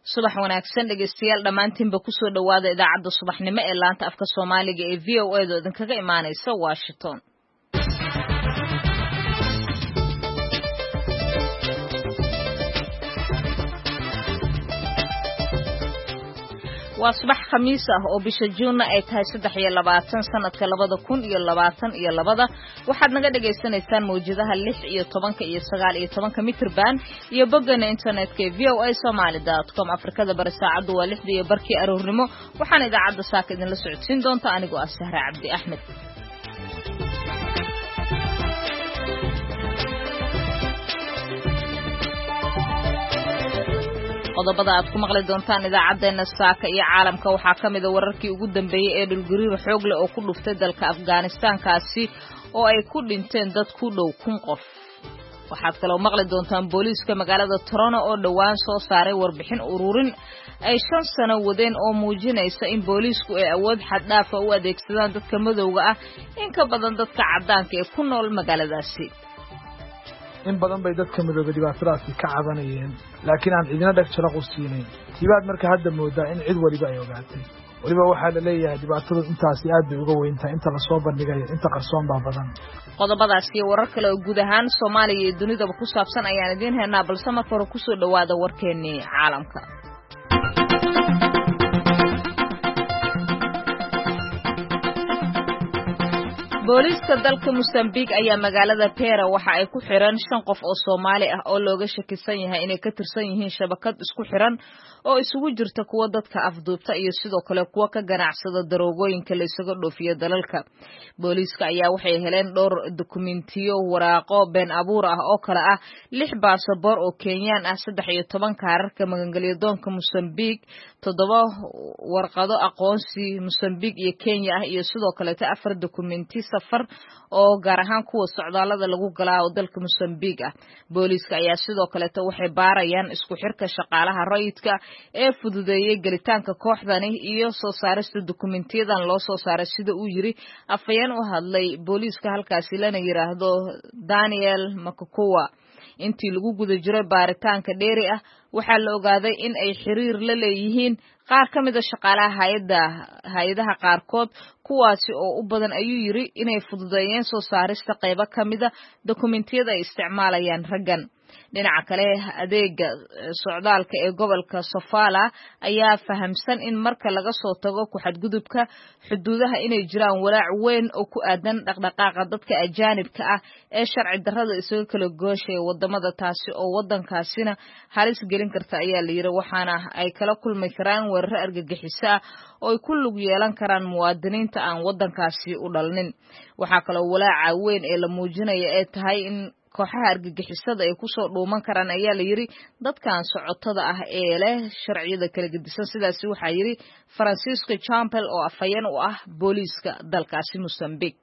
subax wanaagsan dhegeystayaal dhamaantiinba ku soo dhawaada idaacadda subaxnimo ee laanta afka Soomaaliga ee VOA da idinkaga imaanaysa Washington. waa subax khamiis ah oo bisha Juun ay tahay 23 sanadka 2022 waxaad naga dhageysanaysaan mawjadaha 6 iyo 10 iyo 9 iyo 10 mitir band iyo bogana internetka voasomali.com Afrikada bar saacadu waa 6 iyo barkii aroornimo waxaan idaacadda saaka idin la socodsiin doonta anigoo ah Sahra Cabdi Ahmed. qodobada aad ku maqli doontaan idaacadeena saaka iyo caalamka waxaa kamid ah wararkii ugu dambeeyay ee dhulgariir xoog leh oo ku dhuftay dalka Afghanistan kaasi oo ay ku dhinteen dad ku dhow 1,000 qof. waxaad kaloo maqli doontaan booliiska magaalada Toronto oo dhawaan soo saaray warbixin ururin ay 5 sano wadeen oo muujinaysa in booliisku ay awood xad dhaaf ah u adeegsadaan dadka madowga ah in ka badan dadka cadaanka ee ku nool magaaladaasi. in badan bay dadka madowga dhibaatadaasi ka cabanayeen laakiin aan cidina dhag jalaq u siinayn tibaad marka hadda moodaa in cid waliba ay ogaatay waliba waxaa la leeyahay dhibaatadu intaasi aad bay uga weyntahay inta la soo bandhigayo inta qarsoon baa badan. qodobadaas iyo warar kale oo guud ahaan Soomaaliya iyo dunidaba ku saabsan ayaan idin heynaa balse marka hore ku soo dhawaada warkeennii caalamka. booliiska dalka Mozambique ayaa magaalada Pera waxa ay ku xiran 5 qof oo Soomaali ah oo looga shakisan yahay inay ka tirsan yihiin shabakad isku xiran oo isugu jirta kuwa dadka afduubta iyo sidoo kale kuwa ka ganacsada daroogooyinka la isaga dhoofiyo dalalka. booliiska ayaa waxay heleen dhowr dokumentiyo waraaqo been abuur ah oo kala ah 6 baasaboor oo Kenyan ah 13 kaararka magangalyadoonka Mozambique 7 warqado aqoonsi Mozambique iyo Kenya ah iyo sidoo kale 4 dokumenti safar oo gaar ahaan kuwa socdaalada lagu galaa oo dalka Mozambique ah. booliiska ayaa sidoo kale waxay baarayaan isku xirka shaqaalaha rayidka ee fududeeyay galitaanka kooxdani iyo soo saarista dokumentiyadan loo soo saaray sida uu yiri afayeen u hadlay booliiska halkaasi lana yiraahdo Daniel Makukuwa. intii lagu guda jiray baaritaanka dheeri ah waxaa la ogaaday in ay xiriir la leeyihiin qaar ka mid ah shaqaalaha hay'adaha qaarkood kuwaasi oo u badan ayuu yiri inay fududeeyeen soo saarista qaybo ka mid ah dokumentiyada ay isticmaalayaan raggan. dhinaca kale adeega socdaalka ee gobolka Sofala ayaa fahamsan in marka laga soo tago ku xadgudubka xuduudaha inay jiraan walaac weyn oo ku aadan dhaqdhaqaaqa dadka ajaanibka ah ee sharci darrada isaga kala gooshay wadamada taasi oo wadankaasina halis gelin karta ayaa la yiri waxaana ay kala kulmi karaan weerar argagixiso ah oo ay ku lug yeelan karaan muwaadiniinta aan wadankaasi u dhalnin. waxaa kaloo walaaca weyn ee la muujinayo ee tahay in kooxaha argagixisada ay ku soo dhuuman karaan ayaa la yiri dadkan socotada ah ee leh sharciyada kala gedisan sidaas waxa yiri Francisco Champel oo afayeen u ah booliiska dalkaasi Mozambique.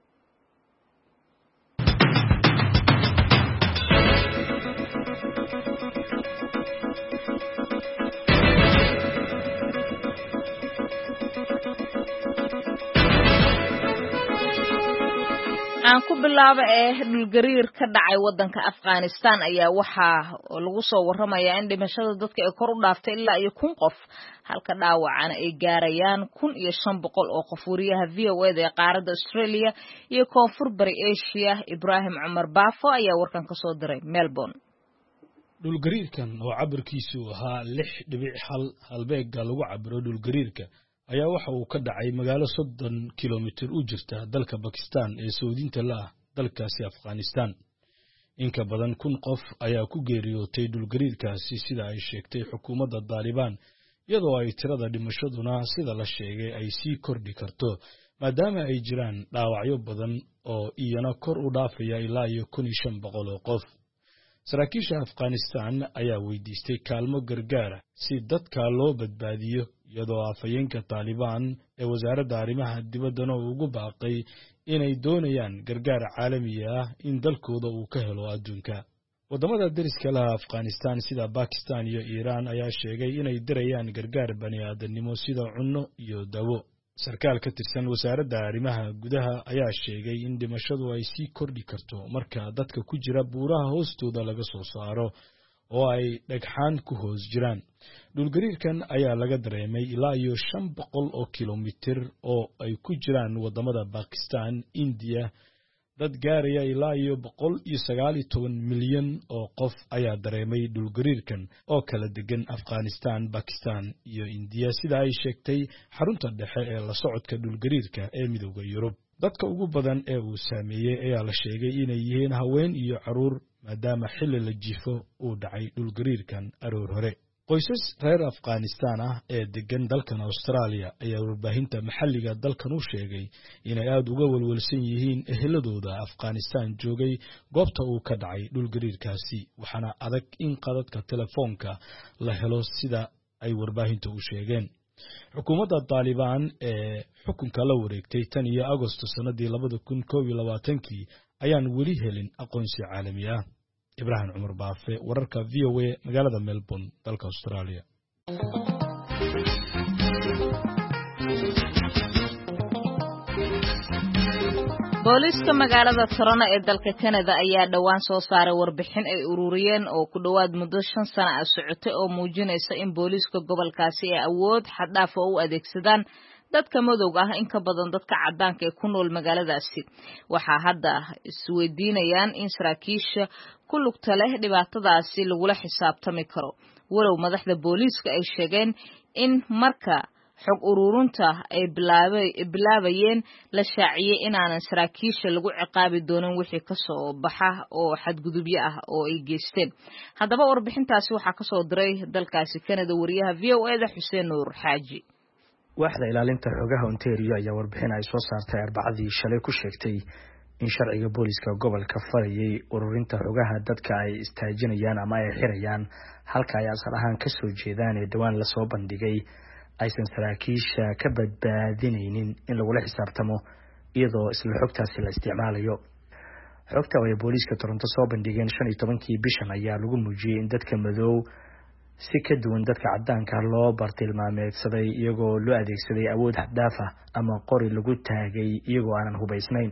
aan ku bilaabo dhulgariir ka dhacay wadanka Afghanistan ayaa waxa lagu soo waramayaa in dhimashada dadka ay kor u dhaaftay ilaa iyo 1,000 qof halka dhaawacana ay gaarayaan 1,500 oo qof. wariyaha VOA da ee qaaradda Australia iyo Koonfur Bari Asia Ibrahim Umar Bafo ayaa warkan ka soo diray Melbourne. dhulgariirkan oo cabirkiisu ahaa 6.1 halbeega lagu cabiro dhulgariirka ayaa waxa uu ka dhacay magaalo 30 kilomitir u jirta dalka Pakistan ee soodinta la ah dalkaasi Afghanistan. in ka badan 1,000 qof ayaa ku geeriyootay dhulgariirkaasi sida ay sheegtay xukuumadda Taliban iyadoo ay tirada dhimashaduna sida la sheegay ay sii kordhi karto maadaama ay jiraan dhaawacyo badan oo iyana kor u dhaafaya ilaa 1,500 oo qof. saraakiisha Afghanistan ayaa weydiistay kaalmo gargaar si dadka loo badbaadiyo iyadoo afayeenka Taliban ee wasaaradda arrimaha dibaddana ugu baaqay inay doonayaan gargaar caalami ah in dalkooda uu ka helo adduunka. wadamada deriska la Afghanistan sida Pakistan iyo Iran ayaa sheegay inay dirayaan gargaar bani'aadanimo sida cunno iyo dawo. sarkaal ka tirsan wasaaradda arrimaha gudaha ayaa sheegay in dhimashadu ay sii kordhi karto marka dadka ku jira buuraha hoostooda laga soo saaro oo ay dhagxaan ku hoos jiraan. Dhulgariirkan ayaa laga dareemay ilaa iyo 500 oo kilomitir oo ay ku jiraan wadamada Pakistan, India. Dad gaaraya ilaa iyo 119 milyan oo qof ayaa dareemay dhulgariirkan oo kala degan Afghanistan, Pakistan iyo India, sida ay sheegtay xarunta dhexe ee la socodka dhulgariirka ee Midowga Yurub. Dadka ugu badan ee uu saameeyay ayaa la sheegay inay yihiin haween iyo caruur, maadaama xilli la jifo uu dhacay dhulgariirkan aroor hore. Qoysas reer Afghanistan ah ee degan dalkan Australia ayaa warbaahinta maxalliga dalkan u sheegay inay aad uga walwalsan yihiin eheladooda Afghanistan joogay goobta uu ka dhacay dhulgariirkaasi, waxaana adag in qadadka telefoonka la helo sida ay warbaahinta u sheegeen. Xukuumadda Taliban ee xukunka la wareegtay tan iyo Agoosto sanadii 2021 ayaan weli helin aqoonsi caalami ah. Ibrahim Umar Baafe, wararka VOA, magaalada Melbourne, dalka Australia. booliska magaalada Toronto ee dalka Canada ayaa dhawaan soo saaray warbixin ay ururiyeen oo ku dhawaad muddo 5 sano ah socotay oo muujinaysa in booliska gobolkaasi ay awood xad dhaaf ah u adeegsadaan dadka madowga ah in ka badan dadka cadaanka ee ku nool magaaladaasi. Waxaa hadda isweydiinayaan in saraakiisha ku lugta leh dhibaatadaasi lagula xisaabtami karo. Walow madaxda booliska ay sheegeen in marka xog ururunta ay bilaabayeen la shaaciyay inaanan saraakiisha lagu ciqaabi doonin wixii ka soo baxa oo xadgudubyo ah oo ay geysteen. Haddaba warbixintaasi waxaa ka soo diray dalkaasi Canada wariyaha VOA-da Xuseen Nuur Xaaji. waaxda ilaalinta xogaha Ontario ayaa warbixin ay soo saartay Arbacadii shalay ku sheegtay in sharciga booliska gobolka farayay ururinta xogaha dadka ay istaajinayaan ama ay xirayaan halka ay asal ahaan ka soo jeedaan ee dhawaan la soo bandhigay aysan saraakiisha ka badbaadinaynin in lagula xisaabtamo iyadoo isla xogtaasi la isticmaalayo. Xogta ay booliska Toronto soo bandhigeen 15kii bishan ayaa lagu muujiyay in dadka madow si ka duwan dadka cadaanka loo bartilmaameedsaday iyagoo loo adeegsaday awood xad dhaaf ah ama qori lagu taagay iyagoo aanan hubaysnayn.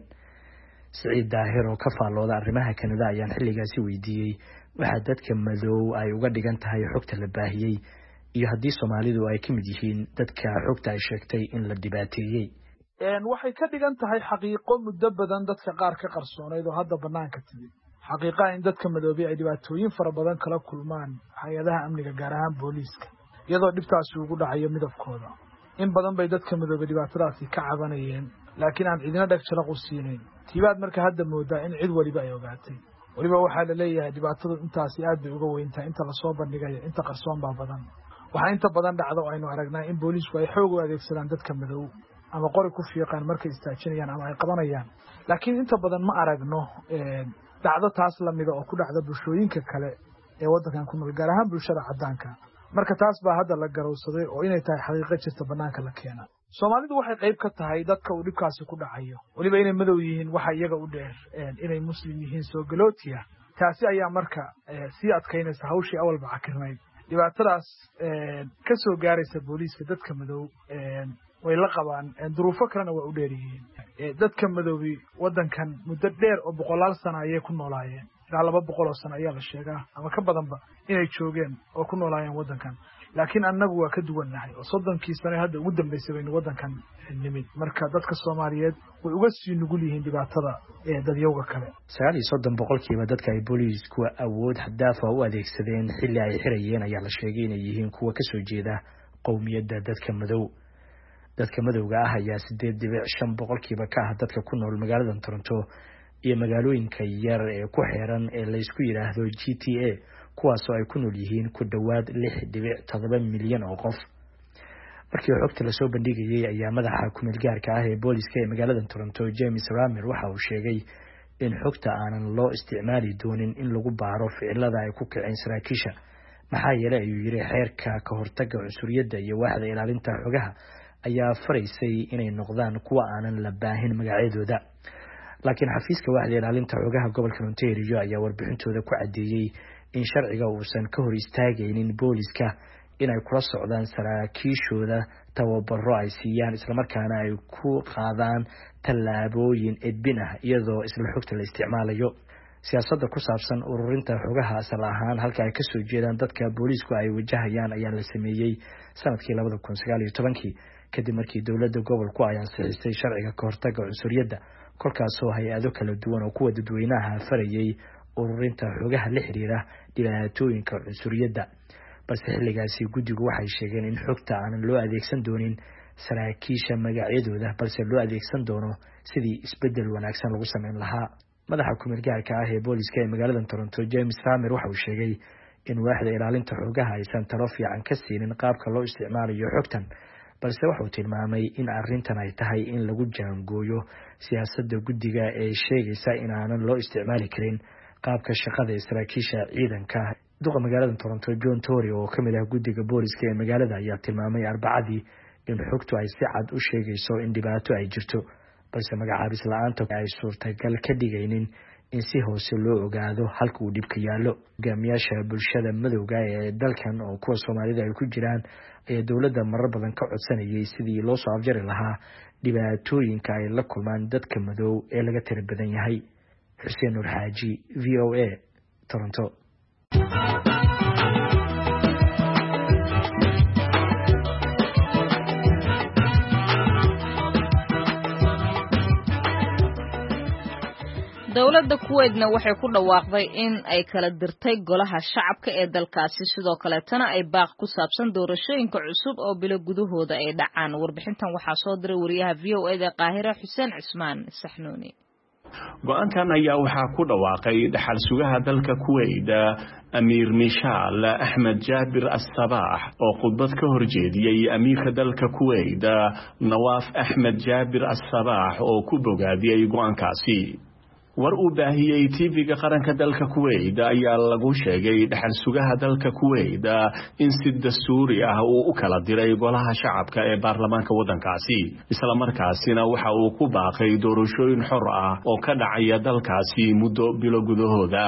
Siciid Daahir oo ka faallooda arrimaha Canada ayaan xilligaasi weydiiyey waxa dadka madow ay uga dhigan tahay xogta la baahiyay iyo haddii Soomaalidu ay ka mid yihiin dadka xogta ay sheegtay in la dhibaateeyay. waxay ka dhigan tahay xaqiiqo muddo badan dadka qaar ka qarsoonayd oo hadda banaanka timid. xaqiiqa in dadka madoobay ay dhibaatooyin fara badan kala kulmaan hay'adaha amniga gaar ahaan booliska iyadoo dhibtaasi ugu dhacayo midabkooda. in badan bay dadka madoobay dhibaatadaasi ka cabanayeen laakiin aan cidina dhag jalaq u siinayn. tiibaad marka hadda moodaa in cid waliba ay ogaatay. waliba waxaa la leeyahay dhibaatadu intaasi aad bay uga weyntahay inta la soo bandhigayo inta qarsoon baa badan. waxaa inta badan dhacdo aynu aragnaa in boolisku ay xoog u adeegsadaan dadka madow ama qori ku fiiqaan markay istaajinayaan ama ay qabanayaan. laakiin inta badan ma aragno dhacdo taas lamida oo ku dhacda bulshooyinka kale ee waddankan ku nool gaar ahaan bulshada cadaanka. marka taas baa hadda la garowsaday oo inay tahay xaqiiqo jirta banaanka la keena. Soomaalidu waxay qayb ka tahay dadka uu dhibkaasi ku dhacayo. waliba inay madow yihiin waxa iyaga u dheer inay muslim yihiin soo galootiya. taasi ayaa marka sii adkaynaysa hawshii awalba cakirnayd. dhibaatadaas ka soo gaaraysa booliska dadka madow way la qabaan duruufo kalena waa u dheer yihiin. dadka madoobi waddankan muddo dheer oo 100 sano ayay ku noolaayeen. ilaa 200 sano ayaa la sheegaa ama ka badanba inay joogeen oo ku noolaayeen waddankan. laakiin annagu waa ka duwannahay oo 30kii sano hadda ugu dambeysay baynu waddankan nimid. marka dadka Soomaaliyeed way uga sii nugul yihiin dhibaatada dadyowga kale. 39% dadka ay boolisku awood xad dhaaf ah u adeegsadeen xilli ay xirayeen ayaa la sheegay inay yihiin kuwa ka soo jeeda qowmiyadda dadka madow. dadka madowga ah ayaa 8.5% ka ah dadka ku nool magaalada Toronto iyo magaalooyinka yar ee ku xeeran ee la isku yiraahdo GTA kuwaas oo ay ku nool yihiin ku dhawaad 6.7 milyan oo qof. markii xogta la soo bandhigayay ayaa madaxa ku meel gaarka ah ee booliska ee magaalada Toronto James Ramer waxa uu sheegay in xogta aanan loo isticmaali doonin in lagu baaro ficilada ay ku kicin saraakiisha maxaa yeelay ayuu yiri xeerka ka hortagga cunsuriyadda iyo waaxda ilaalinta xogaha ayaa faraysay inay noqdaan kuwa aanan la baahin magacyadooda. laakiin xafiiska waaxda ilaalinta xogaha gobolka Ontario ayaa warbixintooda ku cadeeyay in sharciga uusan ka hor istaagaynin booliska inay kula socdaan saraakiishooda tababaro ay siiyaan isla markaana ay ku qaadaan tallaabooyin edbin ah iyadoo isla xogta la isticmaalayo. siyaasadda ku saabsan ururinta xogaha asal ahaan halka ay kasoo jeedaan dadka booliisku ay wajahayaan ayaa la sameeyey sanadkii 2019 kadib markii dowladda gobolku ay ansixisay sharciga ka hortagga cunsuriyadda kolkaasoo hay-ado kala duwan oo kuwa dadweynaha farayay ururinta xogaha la xiriira dhibaatooyinka cunsuriyadda balse xilligaasi guddigu waxay sheegeen in xogta aanan loo adeegsan doonin saraakiisha magacyadooda balse loo adeegsan doono sidii isbedel wanaagsan lagu sameyn lahaa madaxa ku-meel gaarka ah ee booliska ee magaalada Toronto James Ramer waxa uu sheegay in waaxda ilaalinta xogaha aysan talo fiican ka siinin qaabka loo isticmaalayo xogtan balse waxa uu tilmaamay in arrintan ay tahay in lagu jaangooyo siyaasadda guddiga ee sheegaysa in aanan loo isticmaali karin qaabka shaqada ee saraakiisha ciidanka duqa magaalada Toronto John Tory oo kamid ah guddiga booliska ee magaalada ayaa tilmaamay Arbacadii in xogtu ay si cad u sheegayso in dhibaato ay jirto balse magacaabis la'aanta ay suurtagal ka dhigaynin in si hoose loo ogaado halka uu dhibka yaallo hogaamiyaasha bulshada madowga ee dalkan oo kuwa Soomaalida ay ku jiraan ayaa dowladda marar badan ka codsanayay sidii loo soo afjari lahaa dhibaatooyinka ay la kulmaan dadka madow ee laga tiro badan yahay Xuseen Nur Xaaji VOA Toronto dowladda Kuwait-na waxay ku dhawaaqday in ay kala dirtay golaha shacabka ee dalkaasi sidoo kale tana ay baaq ku saabsan doorashooyinka cusub oo bilo gudahooda ay dhacaan warbixintan waxaa soo diray wariyaha VOA Qaahira Xuseen Cismaan Saxnuuni go'aankan ayaa waxaa ku dhawaaqay dhaxal sugaha dalka Kuwait Amir Mishaal Ahmed Jabir As-Sabah oo khudbad ka horjeediyay amiirka dalka Kuwait Nawaf Ahmed Jabir As-Sabah oo ku bogaadiyay go'aankaasi war uu baahiyay TV-ga qaranka dalka Kuwait ayaa lagu sheegay dhaxal sugaha dalka Kuwait in si dastuuri ah uu u kala diray golaha shacabka ee baarlamaanka wadankaasi isla markaasina waxa uu ku baaqay doorashooyin xor ah oo ka dhacaya dalkaasi muddo bilo gudahooda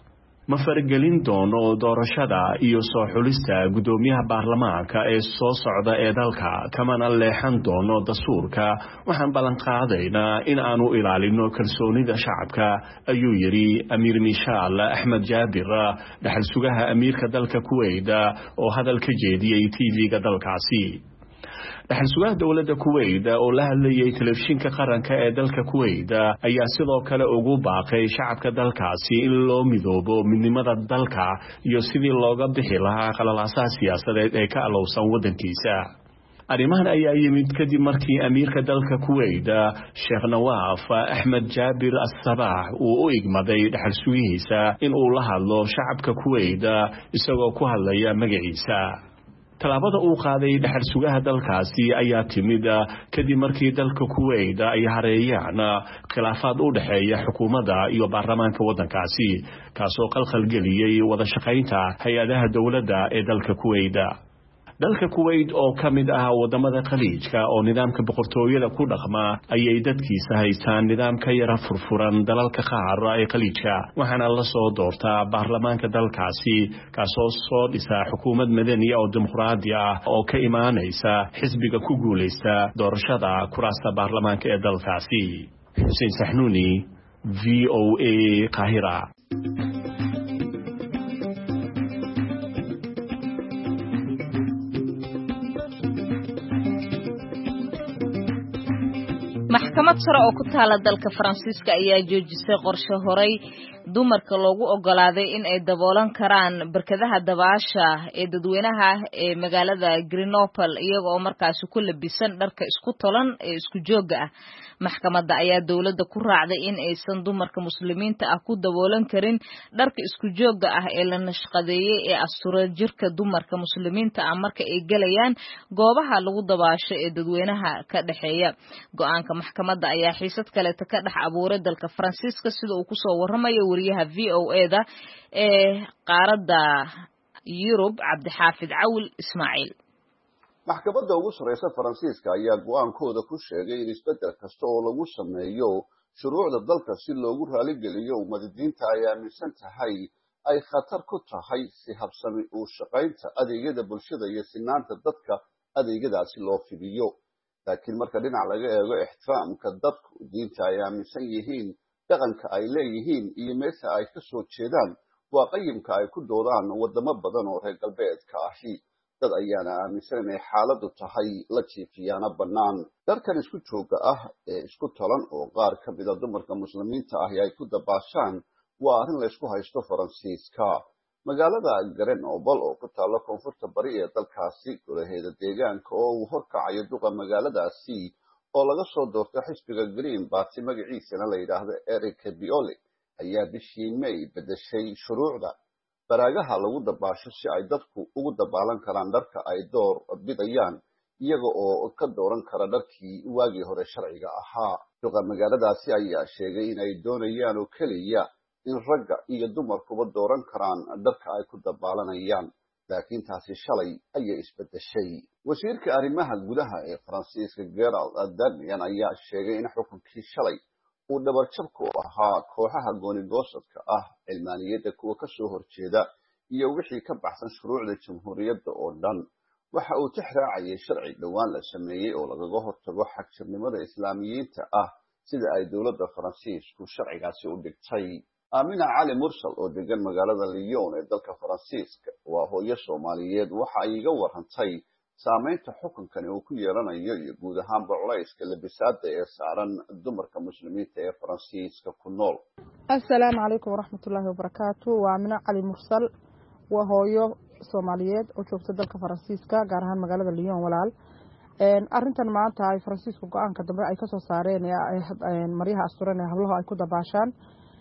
ma fargelin doono doorashada iyo soo xulista gudoomiyaha baarlamaanka ee soo socda ee dalka kamana leexan doono dastuurka waxaan ballan qaadaynaa in aanu ilaalino kalsoonida shacabka ayuu yiri Amir Mishaal Ahmed Jabir dhaxal sugaha amiirka dalka Kuwait oo hadal ka jeediyay TV-ga dalkaasi dhaxal sugaha dowladda Kuwait oo la hadlayay telefishinka qaranka ee dalka Kuwait ayaa sidoo kale ugu baaqay shacabka dalkaasi in loo midoobo midnimada dalka iyo sidii looga bixi lahaa qalalaasaha siyaasadeed ee ka alowsan wadankiisa arrimahan ayaa yimid kadib markii amiirka dalka Kuwait Sheikh Nawaf Ahmed Jabir As-Sabah uu u igmaday dhaxal sugihiisa in uu la hadlo shacabka Kuwait isagoo ku hadlaya magaciisa talaabada uu qaaday dhaxal sugaha dalkaasi ayaa timid kadib markii dalka Kuwait ay hareeyaan khilaafaad u dhaxeeya xukuumadda iyo baarlamaanka wadankaasi kaasoo qalqal geliyay wada shaqaynta hay'adaha dawladda ee dalka Kuwait dalka Kuwait oo kamid ah wadamada khaliijka oo nidaamka boqortooyada ku dhaqma ayay dadkiisa haystaan nidaamka yara furfuran dalalka qaar ee khaliijka waxaana la soo doortaa baarlamaanka dalkaasi kaasoo soo dhisa xukuumad madani oo dimuqraadi ah oo ka imaanaysa xisbiga ku guuleysta doorashada kuraasta baarlamaanka ee dalkaasi Xuseen Saxnuuni VOA Qaahira maxkamad sare oo ku taala dalka Faransiiska ayaa joojisay qorshe horay dumarka loogu ogolaaday in ay daboolan karaan barkadaha dabaasha ee dadweynaha ee magaalada Grenoble iyaga oo markaas ku labisan dharka isku tolan ee isku jooga ah maxkamadda ayaa dawladda ku raacday in aysan dumarka muslimiinta ah ku daboolan karin dharka isku jooga ah ee la nashqadeeyay ee astura jirka dumarka muslimiinta ah marka ay galayaan goobaha lagu dabaasho ee dadweynaha ka dhaxeeya go'aanka maxkamadda ayaa xiisad kale ka dhex abuuray dalka Faransiiska sida uu ku soo waramayo wariyaha VOA-da ee qaaradda Yurub Cabdixaafid Cawil Ismaaciil maxkamadda ugu sareysa Faransiiska ayaa go'aankooda ku sheegay in isbedel kasta oo lagu sameeyo shuruucda dalka si loogu raali geliyo ummadiinta ay aaminsan tahay ay khatar ku tahay si habsami u shaqaynta adeegyada bulshada iyo sinaanta dadka adeegyadaasi loo fidiyo laakiin marka dhinac laga eego ixtiraamka dadku diinta ay aaminsan yihiin dhaqanka ay leeyihiin iyo meesha ay ka soo jeedaan waa qayimka ay ku doodaan wadamo badan oo reer galbeedka ahi dad ayaana aaminsan inay xaaladdu tahay la jiifiyaana bannaan dharkan isku jooga ah ee isku tolan oo qaar ka mida dumarka muslimiinta ahi ay ku dabaashaan waa arrin laysku haysto Faransiiska magaalada Grenoble oo ku taalla koonfurta bari ee dalkaasi golaheeda deegaanka oo uu horkacayo duqa magaaladaasi oo laga soo doortay xisbiga Green Party magaciisana la yiraahdo Eric Biole ayaa bishii May bedeshay shuruucda baraagaha lagu dabaasho si ay dadku ugu dabaalan karaan dharka ay door bidayaan iyaga oo ka dooran kara dharkii waagii hore sharciga ahaa duqa magaaladaasi ayaa sheegay inay doonayaan oo kaliya in ragga iyo dumarkuba dooran karaan dharka ay ku dabaalanayaan laakiin taasi shalay ayay isbedeshay wasiirka arrimaha gudaha ee Faransiiska Gerald Darmanin ayaa sheegay in xukunkii shalay uu dhabarjab ku ahaa kooxaha gooni-goosadka ah cilmaaniyadda kuwa ka soo horjeeda iyo wixii ka baxsan shuruucda jamhuuriyadda oo dhan waxa uu tixraacayay sharci dhowaan la sameeyey oo lagaga hortago xagjirnimada islaamiyiinta ah sida ay dowladda Faransiisku sharcigaasi u dhigtay Amina Cali Mursal oo degan magaalada Lyon ee dalka Faransiiska waa hooyo Soomaaliyeed waxa ay iga warantay saamaynta xukunkani uu ku yeelanayo iyo guud ahaanba culayska labisaada ee saaran dumarka muslimiinta ee Faransiiska ku nool. Assalaamu calaykum waraxmatullaahi wabarakaatu. Waa Amina Cali Mursal waa hooyo Soomaaliyeed oo joogta dalka Faransiiska gaar ahaan magaalada Lyon walaal. Arrintan maanta ay Faransiisku go'aanka dambe ay ka soo saareen maryaha asturan ee hablaha ay ku dabaashaan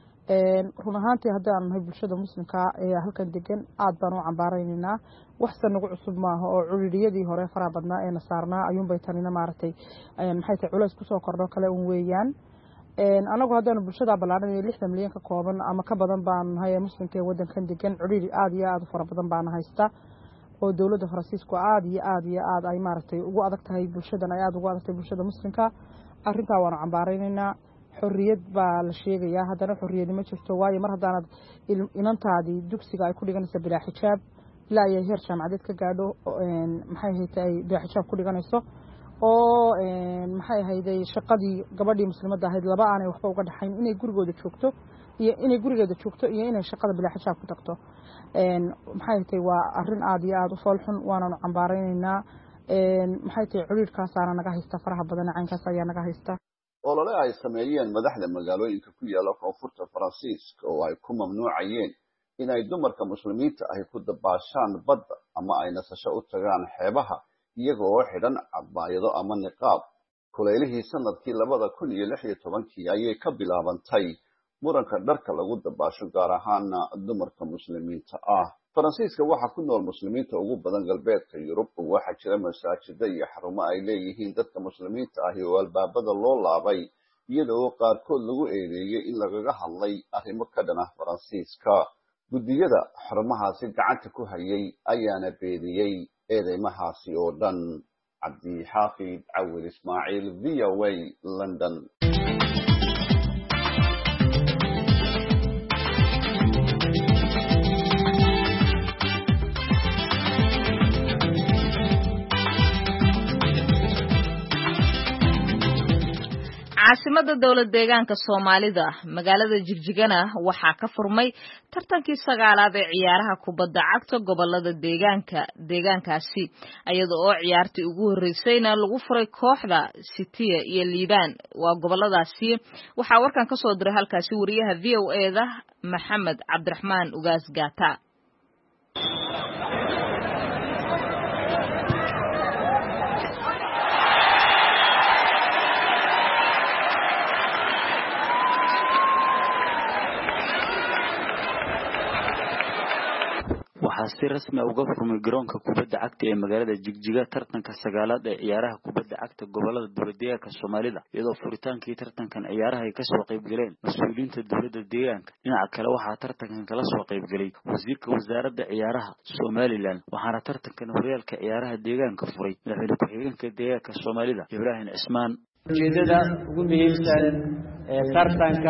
run ahaantii haddaan nahay bulshada muslimka ee halkan degan aad baan u cambaaraynaa wax sanagu cusub maaha oo culiriyadii hore fara badnaa ee nasaarnaa ayuun bay tanina maaragtay maxay tahay culays kusoo kordho kale un weeyaan anagu haddaan bulshada ballaaran 60 milyan ka kooban ama ka badan baan nahay muslimka ee wadankan degan culiri aad iyo aad u fara badan baan haysta oo dawladda Faransiisku aad iyo aad ay maaragtay ugu adag tahay bulshadan ay aad ugu adag tahay bulshada muslimka arrintaa waan cambaaraynaa xorriyad baa la sheegayaa haddana xorriyad ma jirto waayo mar haddaanad inantaadii dugsiga ay ku dhiganayso bilaa xijaab ilaa ay heer jaamacadeed ka gaadho maxay ahayd bilaa xijaab ku dhiganayso oo maxay ahayd shaqadii gabadhii muslimadda ahayd laba aanay waxba uga dhaxayn inay gurigooda joogto iyo inay shaqada bilaa xijaab ku tagto maxay ahayd waa arrin aad iyo aad u foolxun waanaanu cambaaraynaynaa maxay tahay ciriirkaasaana naga haysta faraha badan caynkaas ayaa naga haysta olole ay sameeyeen madaxda magaalooyinka ku yaala koonfurta Faransiiska oo ay ku mamnuucayeen inay dumarka muslimiinta ahi ku dabaashaan badda ama ay nasasho u tagaan xeebaha iyagoo xidhan cabaayado ama niqaab kuleylihii sanadkii 2016 ayay ka bilaabantay muranka dharka lagu dabaasho gaar ahaan dumarka muslimiinta ah Faransiiska waxa ku nool muslimiinta ugu badan galbeedka Yurub waxa jira masaajida iyo xarumo ay leeyihiin dadka muslimiinta ah oo albaabada loo laabay iyadoo qaarkood lagu eedeeyay in lagaga hadlay arrimo ka dhan ah Faransiiska gudiyada xarumahaasi gacanta ku hayay ayaana beediyay eedeymahaasi oo dhan Cabdi Xaafid Cawil Ismaaciil VOA London caasimada dawlad deegaanka Soomaalida magaalada Jigjigana waxaa ka furmay tartankii 9aad ee ciyaaraha kubadda cagta gobolada deegaankaasi iyadoo oo ciyaartii ugu horeysayna lagu furay kooxda City iyo Liibaan waa goboladaasi waxaa warkan ka soo diray halkaasi wariyaha VOA-da Maxamed Cabdiraxmaan Ugaas Gaata waxaa si rasmi ah uga furmay garoonka kubadda cagta ee magaalada Jigjiga tartanka 9aad ee ciyaaraha kubadda cagta gobolada dowladdeegaanka Soomaalida iyadoo furitaankii tartankan ciyaaraha ay ka soo qayb galeen mas'uuliyiinta dowladda deegaanka dhinaca kale waxaa tartankan kala soo qayb galay wasiirka wasaaradda ciyaaraha Somaliland waxaana tartankan horyaalka ciyaaraha deegaanka furay madaxweyne ku-xigeenka deegaanka Soomaalida Ibrahim Ismaan ujeedada ugu muhiimsan ee tartanka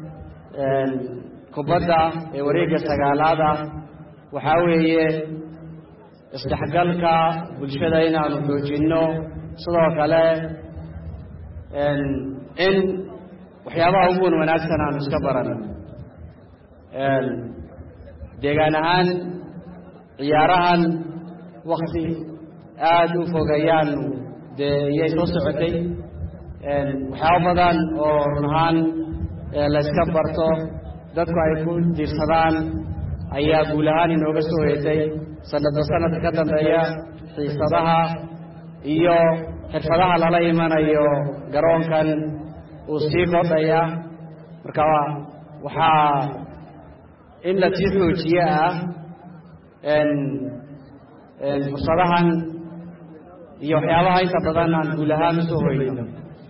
kubadda ee wareegga 9aad waxa weeye isdhexgalka bulshada inaanu xoojino sidoo kale in waxyaabaha ugu wanaagsan aan iska baran deegaan ahaan ciyaarahan waqti aad u fogayaan iyay soo socotay waxyaabo badan oo run ahaan la iska barto dadku ay ku diirsadaan ayaa guul ahaan inooga soo hoyatay sanadka ka dambeeya xiisadaha iyo xirfadaha lala imanayo garoonkan uu sii kordhaya marka waxaa in la sii xoojiye ah fursadahan iyo waxyaabaha inta badan aan guul ahaan usoo hoyno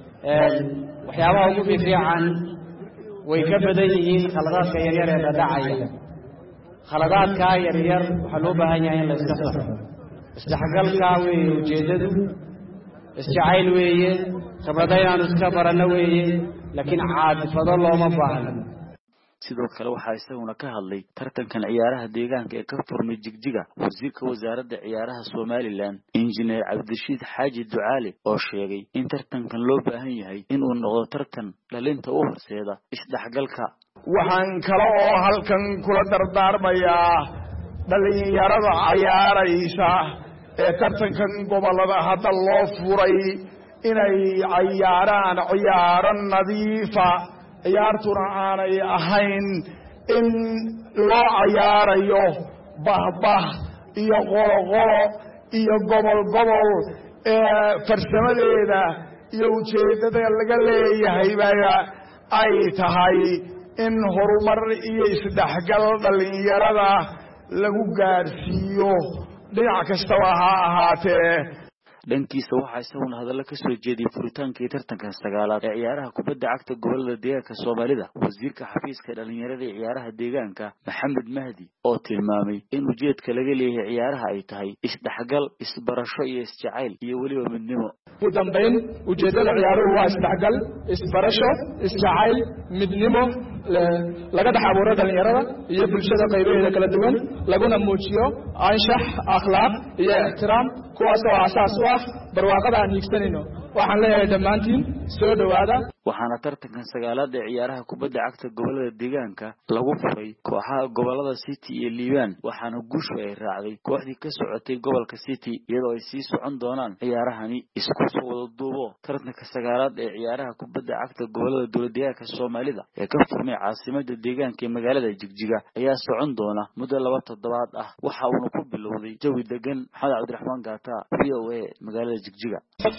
waxyaabaha ugu fiican way ka badan yihiin khaladaadka yaryar ee dhacaya khaladaadka yaryar waxaa loo baahan yahay in la iska saxo isdhexgalka weeye ujeeddadu isjacayl weeye khibrada inaanu iska baranno weeye laakiin caadifado looma baahno sidoo kale waxaa isaguna ka hadlay tartankan ciyaaraha deegaanka ee ka furmay Jigjiga wasiirka wasaaradda ciyaaraha Somaliland injineer Cabdirashiid Xaaji Ducaale oo sheegay in tartankan loo baahan yahay in uu noqdo tartan dhalinta u horseeda isdhexgalka waxaan kale oo halkan kula dardaarmayaa dhalinyarada ciyaaraysa ee tartankan gobolada hadda loo furay inay ciyaaraan ciyaaro nadiifa ciyaartuna aanay ahayn in loo ciyaarayo bahbah iyo qoloqolo iyo gobol farsamadeeda iyo ujeeddada laga leeyahay baa ay tahay in horumar iyo isdhexgal dhalinyarada lagu gaarsiiyo dhinac kastaba ha ahaatee dhankiisa waxaa isaguna hadallo ka soo jeediyay furitaankii tartankan sagaalaad ee ciyaaraha kubadda cagta gobolada deegaanka Soomaalida wasiirka xafiiska dhalinyarada ee ciyaaraha deegaanka Maxamed Mahdi oo tilmaamay in ujeedka laga leeyahay ciyaaraha ay tahay isdhexgal isbarasho iyo isjacayl iyo waliba midnimo ugu dambeyn ujeedada ciyaaruhu waa isdhexgal isbarasho isjacayl midnimo laga dhex abuuro dhalinyarada iyo bulshada qaybaheeda kala duwan laguna muujiyo anshax akhlaaq iyo ixtiraam kuwaas oo asaas u ah barwaaqada aan hiigsanayno waxaan leeyahay dhammaantiin soo dhawaada waxaana tartankan sagaalaad ee ciyaaraha kubadda cagta gobolada deegaanka lagu furay kooxaha gobolada City iyo Liibaan waxaana guushu ay raacday kooxdii ka socotay gobolka City iyadoo ay sii socon doonaan ciyaarahani isku soo wada duubo tartanka sagaalaad ee ciyaaraha kubadda cagta gobolada dowladdeegaanka Soomaalida ee ka furmay caasimadda deegaanka ee magaalada Jigjiga ayaa socon doona muddo 2 toddobaad ah waxa uu ku bilowday jawi degan Maxamed Cabdiraxmaan Gaata VOA magaalada Jigjiga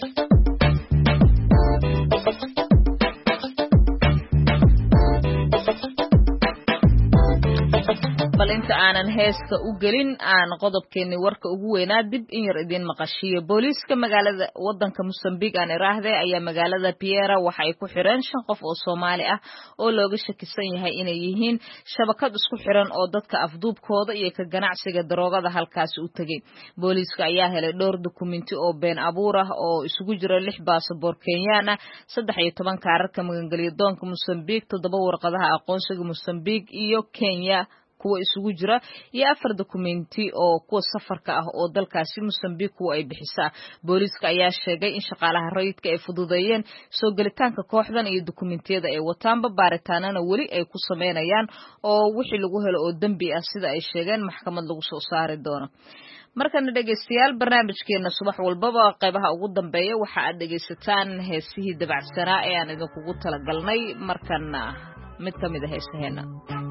bal inta aanan heeska u gelin aan qodobkeeni warka ugu weynaa dib in yar idin maqashiyo booliiska magaalada wadanka Mozambique aan iraahday ayaa magaalada Piera waxa ay ku xireen 5 qof oo Soomaali ah oo looga shakisan yahay inay yihiin shabakad isku xiran oo dadka afduubkooda iyo ka ganacsiga daroogada halkaas u tagay booliiska ayaa helay dhowr dukumenti oo been abuur ah oo isugu jira 6 baasaboor Kenyan ah 13 kaararka magangeliyo doonka Mozambique 7 warqadaha aqoonsiga Mozambique iyo Kenya kuwa isugu jira iyo 4 dokumenti oo kuwa safarka ah oo dalkaasi Mozambique ay bixisaa booliiska ayaa sheegay in shaqaalaha rayidka ay fududeeyeen soo galitaanka kooxdan iyo dokumentiyada ay wataanba baaritaanana wali ay ku sameynayaan oo wixii lagu helo oo dambi ah sida ay sheegeen maxkamad lagu soo saari doono markana dhageystayaal barnaamijkeena subax walbaba qaybaha ugu dambeeya waxa aad dhageysataan heesihii dabacsanaa ee aan idinkugu talagalnay markana mid kamid ah heesaheena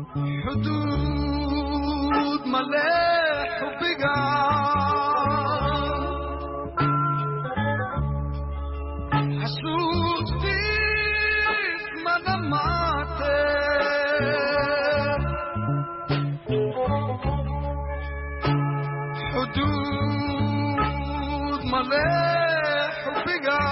حدود ملح وبقى حسوس فيك ما نمعتك حدود ملح وبقى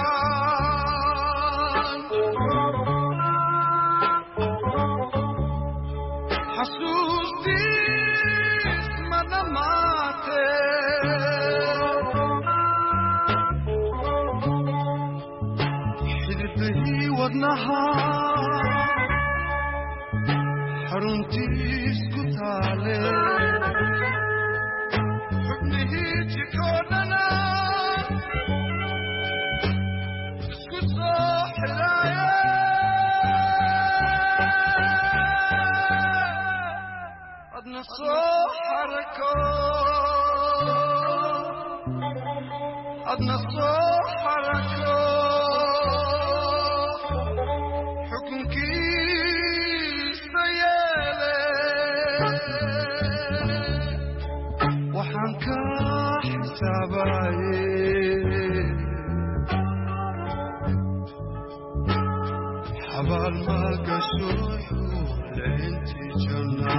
ودنها حرمتي اسكت عليه حبني تكوننا اسكت صاحرايا أدنى الصحرك حكم كيس سيالة وحنك حسابي حبال ما قشوح لانتي جنة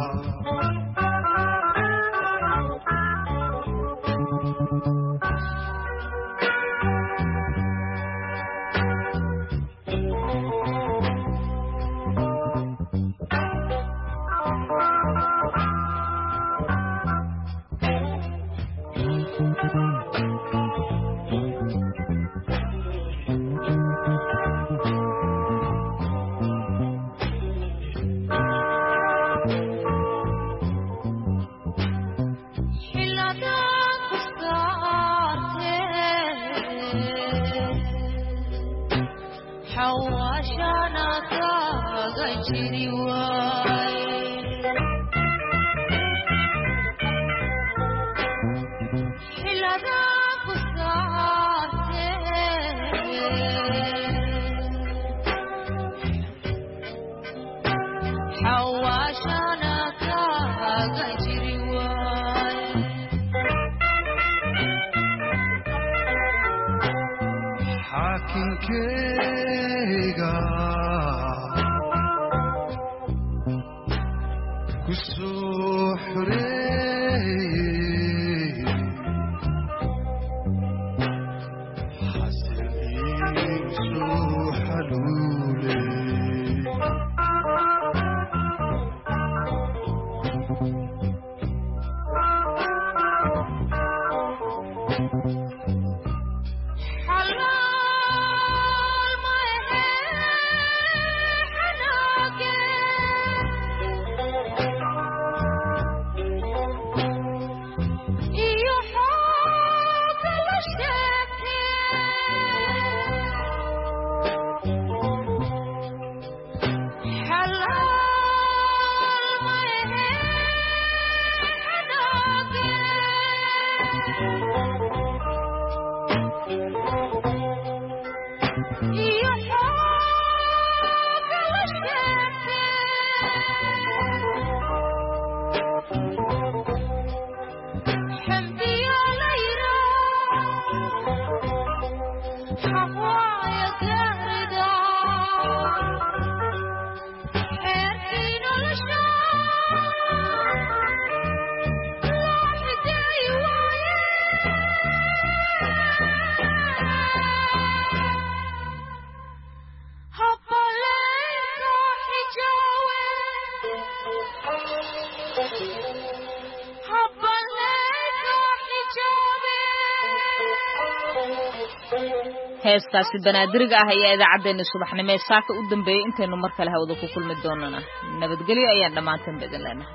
heeskaasi banaadiriga ah ayaa idaacadeena subaxnimo ee saaka u dambeeyay intaynu mar kale hawada ku kulmi doonana nabadgelyo ayaan dhamaantan badan leenahay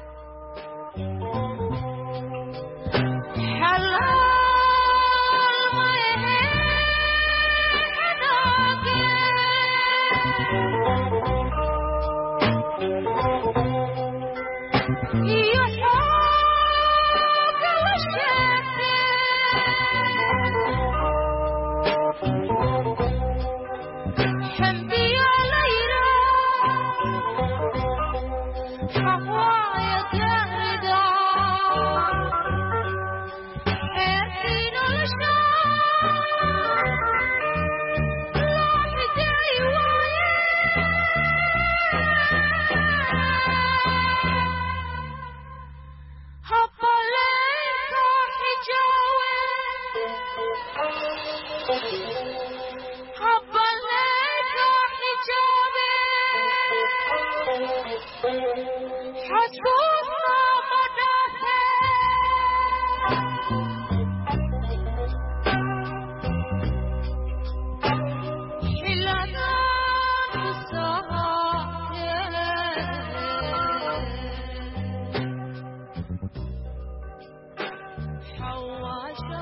Thank you.